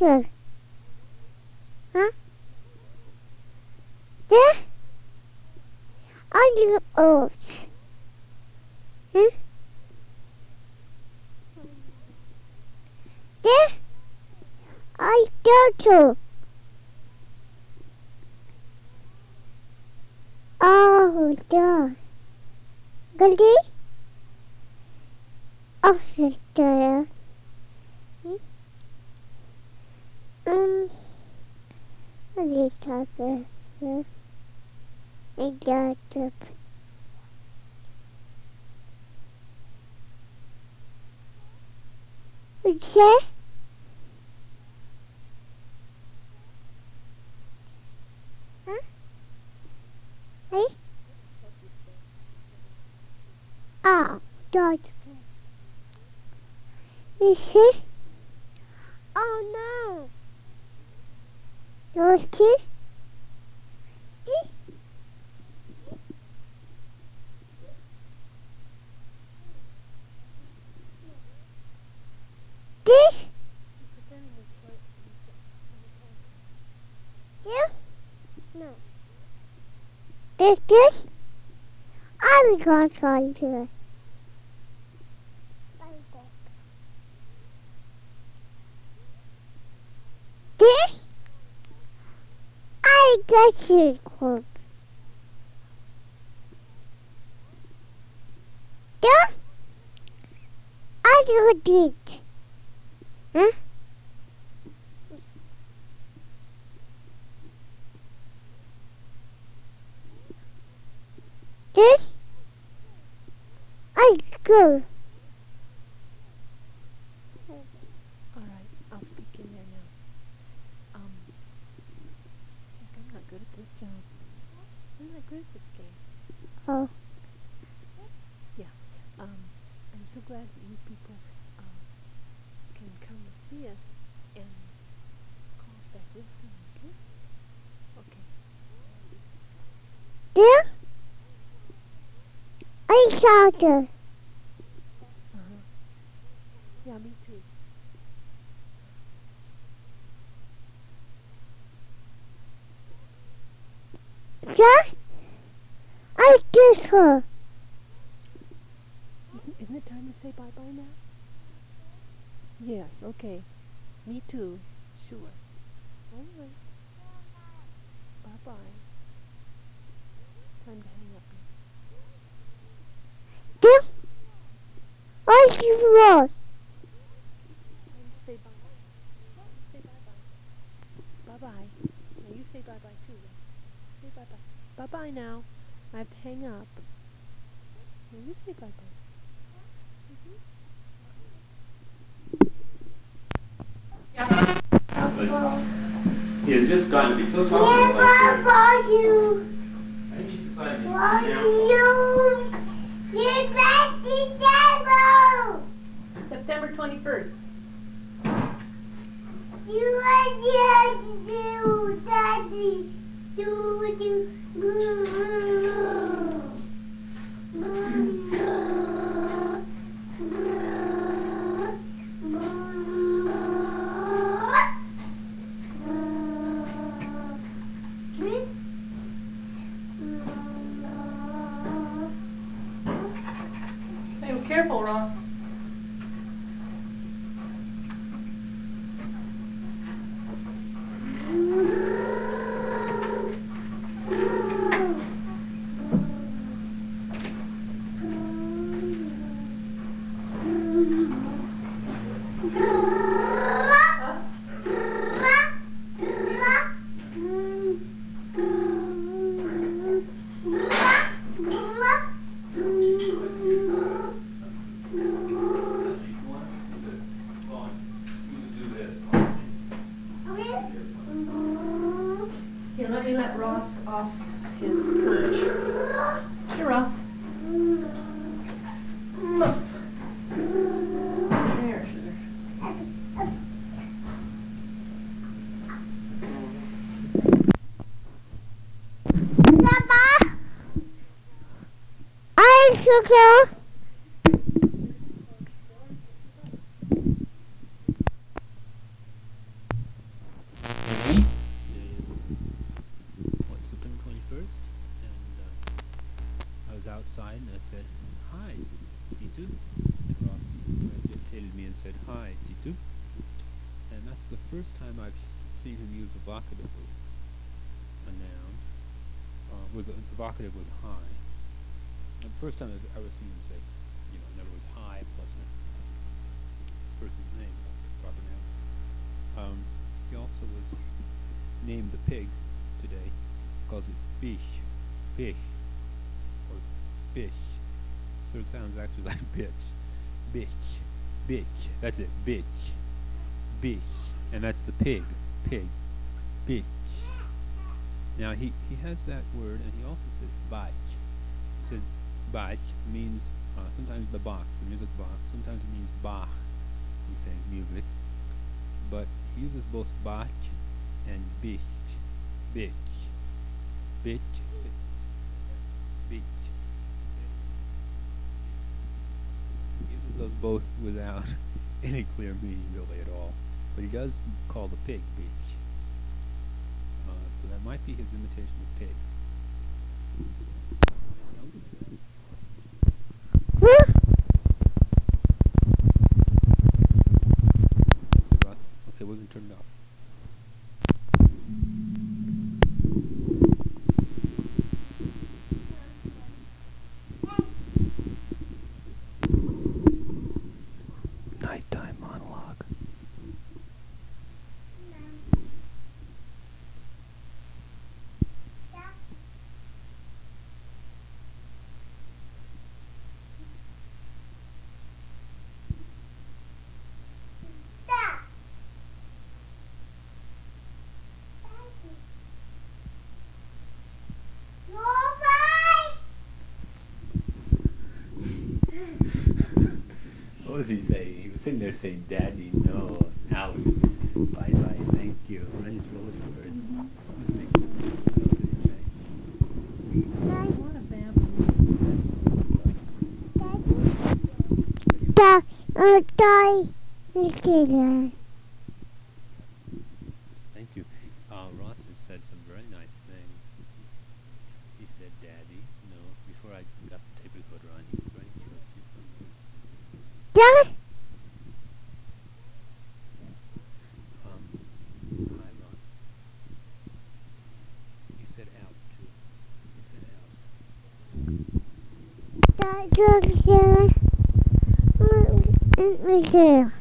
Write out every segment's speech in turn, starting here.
here? Huh? There? Are you old? Huh? There? I turtle. Oh, there. Gandhi? Oh, there. I need to talk here. I got it. Okay? Huh? Hey? Oh, God. You see? Oh, no. Yours too? This? Yeah? No. This? I'm going to try to. This? I got you. Yeah? I do it. Huh? This? I go. All right, I'll speak in there now. Look, I'm not good at this job. I'm not good at this game. Oh. Yeah. I'm so glad that you people can come to see us and call us back real soon, okay? Okay. Yeah? I got it. Uh-huh. Yeah, me too. Yeah? I did her. Isn't it time to say bye-bye now? Yes, okay. Me too. Sure. All right. Bye-bye. Time to hang up now. Yeah? I do what? Time to say bye-bye. Time to say bye-bye. Bye-bye. Now you say bye-bye too, Ross. Say bye-bye. Bye-bye now. I have to hang up. Now you say bye-bye. It's just gotten to be so Yeah, topical. Papa, you. I think he's decided What now. you? Get back the table. September 21st. You are to do, Daddy. Do. Hey, careful, Ross. Here, let me let Ross off his perch. Here, Ross. Muff. There, sugar. Papa, I'm sugar. said, "Hi, Titu." And Ross tailed me and said, "Hi, Titu." And that's the first time I've seen him use a vocative with a noun, with a vocative with hi. And the first time I've ever seen him say, in other words, hi plus a person's name, proper noun. He also was named the pig today. Calls it bish, bish, or bish. So it sounds actually like bitch, bitch, bitch. That's it, bitch, bish, and that's the pig, pig, bitch. Now he has that word, and he also says bach. He says bach means sometimes the box, the music box. Sometimes it means Bach. We say music, but he uses both bach and bitch, bitch, bitch, bitch. He uses those both without any clear meaning really at all. But he does call the pig bitch. So that might be his imitation of pig. Russ? Okay, we're going to turn it off. Nighttime monologue. What was he saying? He was sitting there saying, "Daddy, no, out, bye bye, thank you." Right, it's those words. What else did he say? What a bamboo. Thank you. Ross has said some very nice things. He said, "Daddy, no." Before I got the tape recorder on, he was writing you a few somewhere. Hi, Ross. You said out too. You said out.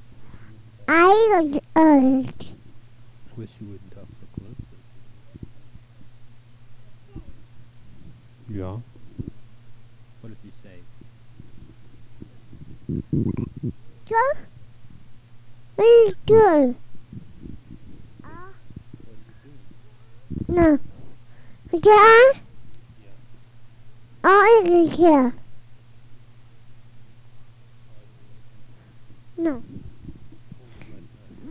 Wish you wouldn't talk so closely. Yeah. What does he say? Good. What is he doing? No. Yeah. Yeah. Oh, it's here. No. Hold it like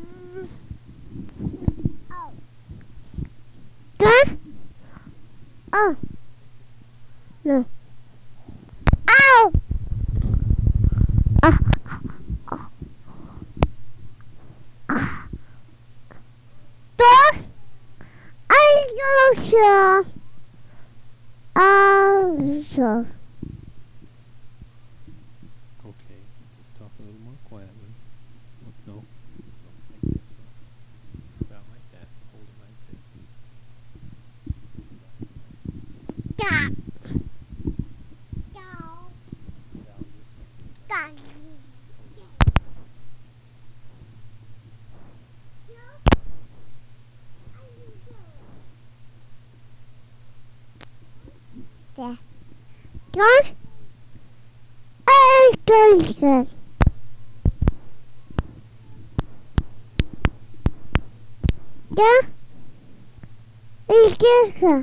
that. Yeah. Oh. No. Ow. Ah. Dos. I don't know. So. Okay. Just talk a little more quietly. No. Like this, Ross. About like that. Hold it like this. Yeah. Val, you're saying it like Daddy. hold it. Yeah. John? I don't know. Yeah? It's different.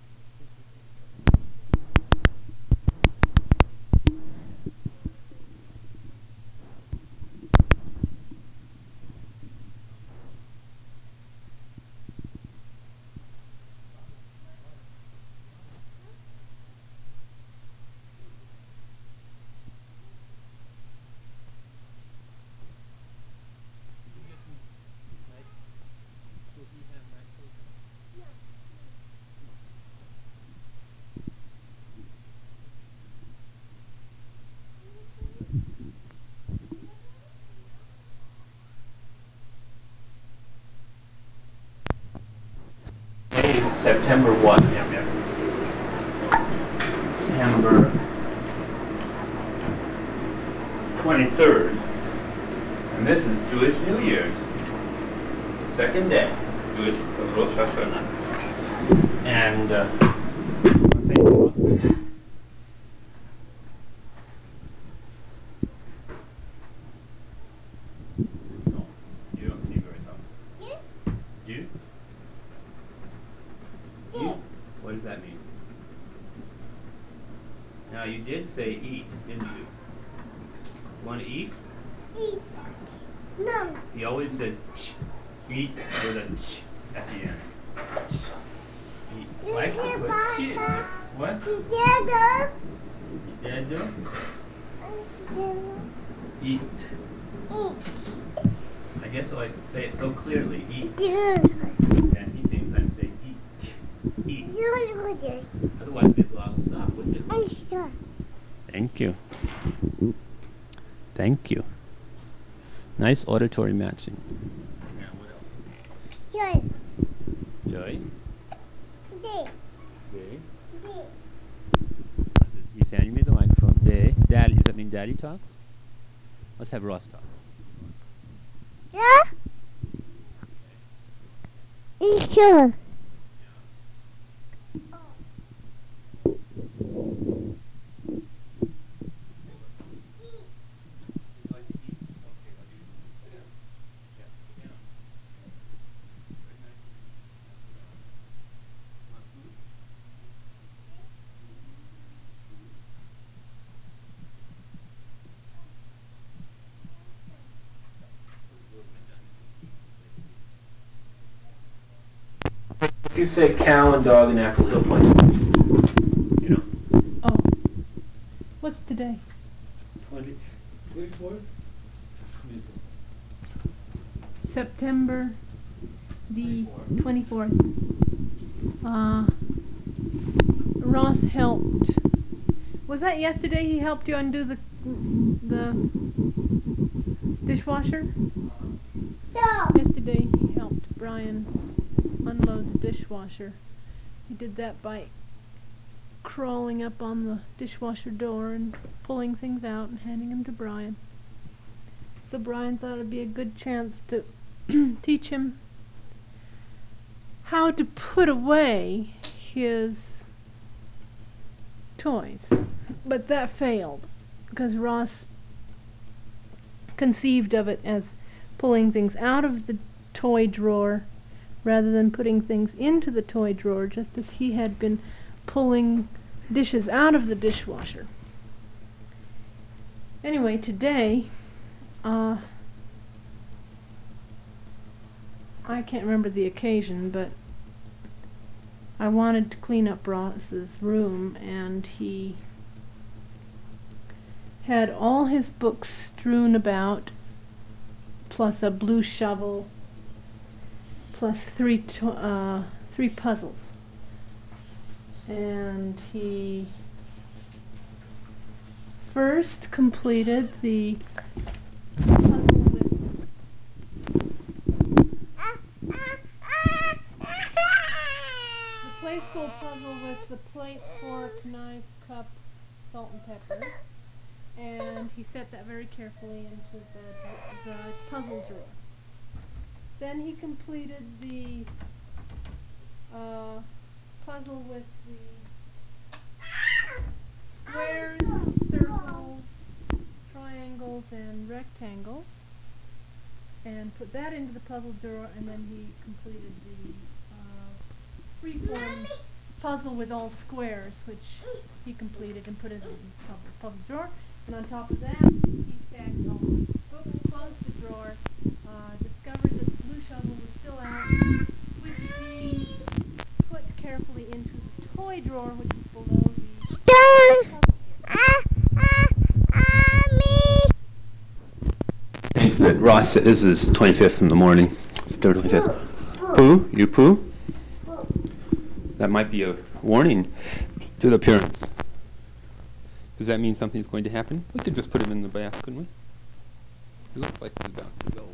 Did you get some night? Will he have night clothes on? No. September what? September 23rd. And this is Jewish New Year's. Second day. Jewish Rosh Hashanah. And, wanna say anything? No, you don't seem very tough. You? You? What does that mean? Now you did say eat, didn't you? You want to eat? Eat. No. He always says ch. Eat with a ch at the end. Eat. Why can't you put ch? What? Together. Dad do? Eat. Eat. I guess I say it so clearly. Eat. Good. And he thinks I'm saying eat. Eat. Good. Otherwise, people will stop, wouldn't it? Extra. Thank you. Thank you. Nice auditory matching. Now what else? Good. Joy? Day. Day? Day. He's handing me the microphone. Daddy, does that mean Daddy talks? Let's have Ross talk. Yeah? Sure. If you say cow and dog and apple, he'll point. You know. Oh. What's today? 24th? September the 24th. Ross helped. Was that yesterday he helped you undo the dishwasher? No. Yesterday he helped Brian unload the dishwasher. He did that by crawling up on the dishwasher door and pulling things out and handing them to Brian. So Brian thought it'd be a good chance to teach him how to put away his toys. But that failed because Ross conceived of it as pulling things out of the toy drawer rather than putting things into the toy drawer, just as he had been pulling dishes out of the dishwasher. Anyway, today, I can't remember the occasion, but I wanted to clean up Ross's room, and he had all his books strewn about, plus a blue shovel, plus three puzzles. And he first completed the puzzle with the playful puzzle with the plate, fork, knife, cup, salt and pepper. And he set that very carefully into the puzzle drawer. Then he completed the puzzle with the squares, circles, triangles, and rectangles, and put that into the puzzle drawer. And then he completed the freeform puzzle with all squares, which he completed and put it in the puzzle drawer. And on top of that, he stacked all the books, closed the drawer, discovered that the blue shovel was still out, which he put carefully into the toy drawer, which was below the Thanks that Ross, this is 25th in the morning. September 25th. Pooh? You poo? That might be a warning to the parents. Does that mean something's going to happen? We could just put him in the bath, couldn't we? It looks like he's about to go.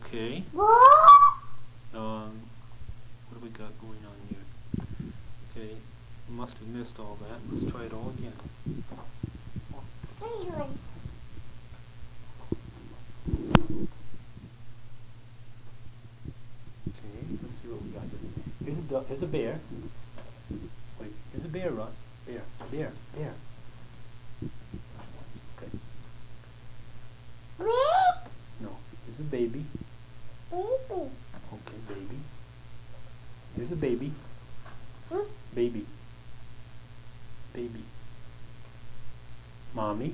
Okay. Ball. What do we got going on here? Okay. Must have missed all that. Let's try it all again. Penguin. Okay. Let's see what we got here. Here's a bear. Wait. Here's a bear, Russ. Bear. Bear. Bear. Okay. Big No. Here's a baby. baby. Okay, baby. Here's a baby. Hmm? Baby. Baby. Mommy.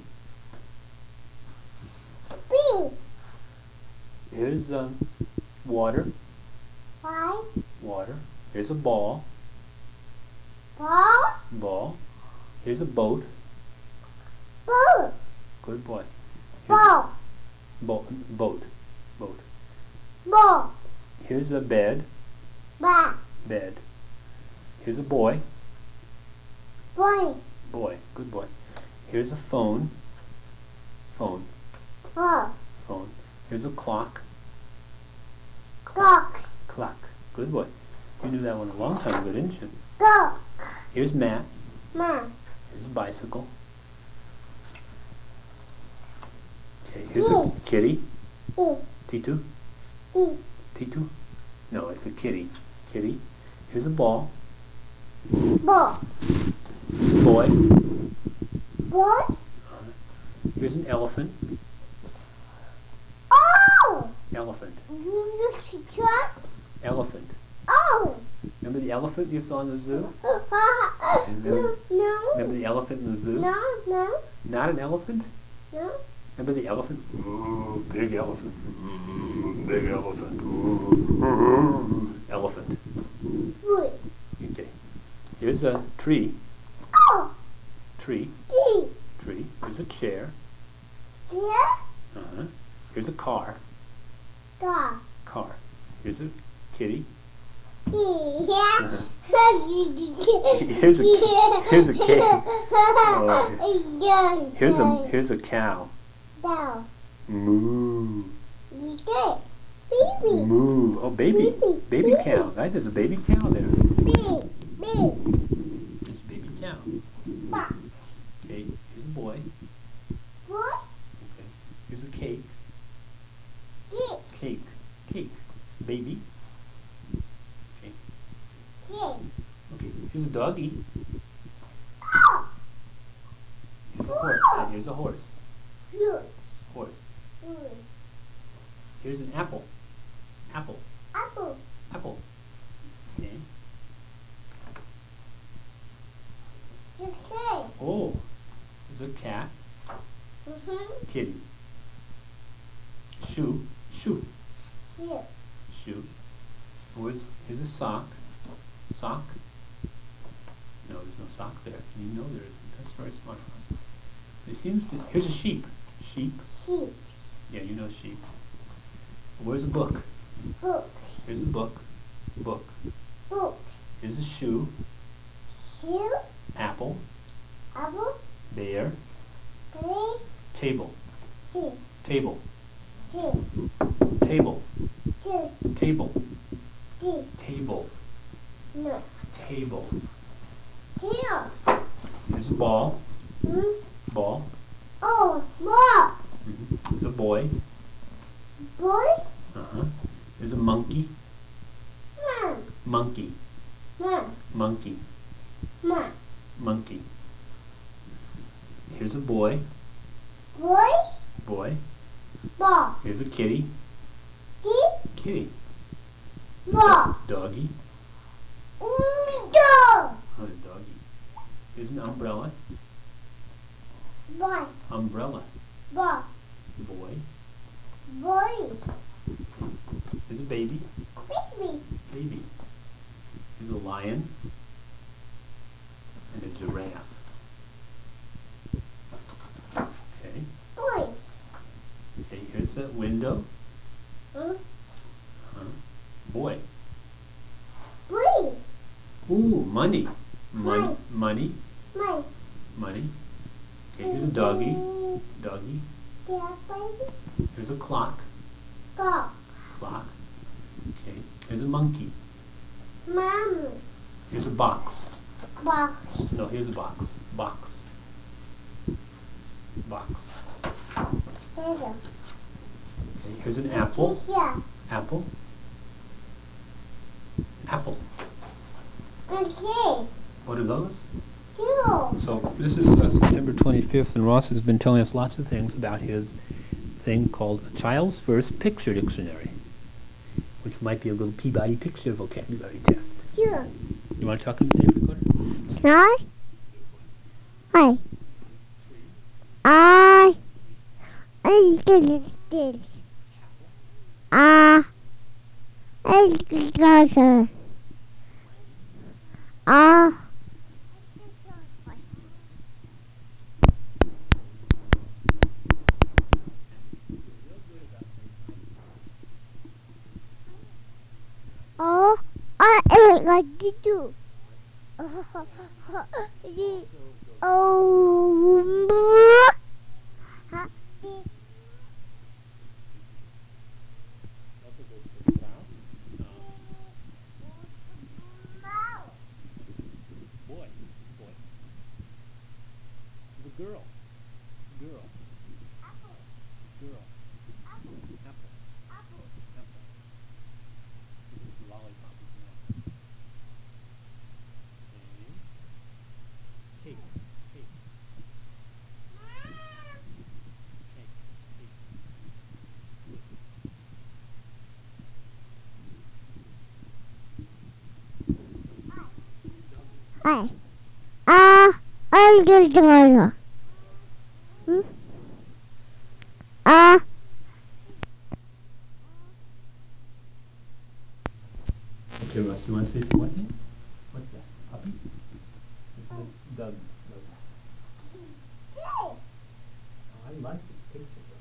Big. Here's water. Five. Water. Here's a ball. Ball. Ball. Here's a boat. Ball. Good boy. Ball. Boat. Boat. Boat. Ball. Here's a bed. Bat. Bed. Here's a boy. Boy. Boy. Good boy. Here's a phone. Phone. Ball. Phone. Here's a clock. Clock. Clock. Good boy. You knew that one a long time ago, didn't you? Dog. Here's Matt. Man. Here's a bicycle. Okay, here's a kitty. E. Titu. E. Titu? No, it's a kitty. Kitty. Here's a ball. Ball. Boy. Boy. Here's an elephant. Oh. Elephant. You see truck? Elephant. Oh. Remember the elephant you saw in the zoo? No. No. Remember the elephant in the zoo? No. No. Not an elephant? No. Remember the elephant? Ooh, big elephant. Big elephant. Ooh. Elephant. Wood. Okay. Here's a tree. Oh. Tree. E. Tree. Here's a chair. Here. Uh-huh. Here's a car. Dog. Car. Here's a kitty. Yeah. Here's a cake. Oh, here's a cow. Down. Moo. You get baby. Moo. Oh, baby. Baby Baby. cow. Right? There's a baby cow there. Big. Big. It's a baby cow. Dog. Okay. Here's a boy. What? Okay. Here's a cake. Big. Cake. Cake. Baby. Okay. Big. Okay. Here's a doggy. Oh. Here's a horse. And here's a horse. Huge. Horse. Huge. Here's an apple. Apple. Apple. Apple. Okay. Okay. Oh. There's a cat. Mhm. Kitty. Shoe. Shoe. Here. Shoe. Here's a sock. Sock. No, there's no sock there. You know there isn't. That's very smart, Russ. It seems to. Here's a sheep. Sheep. Sheep. Yeah, you know sheep. Where's a book? Book. Here's a book. Book. Book. Here's a shoe. Shoe. Apple. Apple. Bear. Three. Table. Two. Table. Two. Table. Two. Table. Three. Table. No. Table. Here. Here's a ball. Hmm. Ball. Oh, more. Here's a boy. Boy. Uh-huh. Here's a monkey. Man. Monkey. Man. Monkey. Man. Monkey. Here's a boy. Boy. Boy. Ball. Here's a kitty. Kid. Kitty. Ball. Doggy. Dog. Oh, doggy. Here's an umbrella. Boy. Umbrella. Ball. Boy. Boy. Here's a baby. Baby. Baby. Here's a lion. And a giraffe. Okay. Boy. Okay, here's that window. Hmm. Boy. Boy. Ooh, money. Money. Money. My. Money. Okay, here's a doggy. Doggy. Yeah, baby. Here's a clock. Go. Clock. Okay. Here's a monkey. Mommy. Here's a box. Box. No, here's a box. Box. Box. Here. Okay. Here's an apple. Here. Apple. Apple. Okay. What are those? Two. So this is September 25th, and Ross has been telling us lots of things about his thing called A Child's First Picture Dictionary, which might be a little Peabody picture vocabulary test. Here. You want to talk in the tape recorder? Hi. Hi. I did this. I did this. Oh, I like to do. Oh, Also goes for the cow. Boy. Boy. The girl. Girl. Girl. Apple. Apple. Lollipop is an apple. Okay. Cake. Cake. Cake. Cake. Whisk. hi. I'm just gonna. Okay, Russ, do you want to say some more things? What's that? Puppy? This is a dog. Oh, I like this picture book.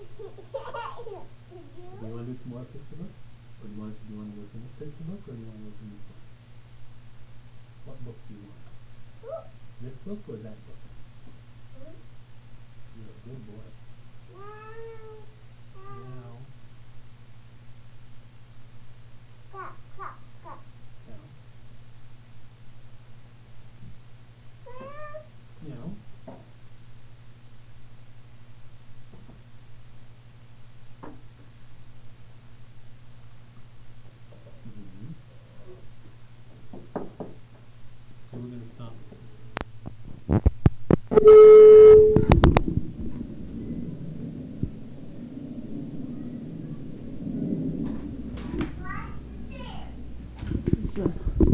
Do you want to do some more picture book? Or do you want to look in this picture book, or do you want to look in this book? What book do you want? This book or that book? You're a good boy. Meow. Meow. Mm-hmm. So we're going to stop. This is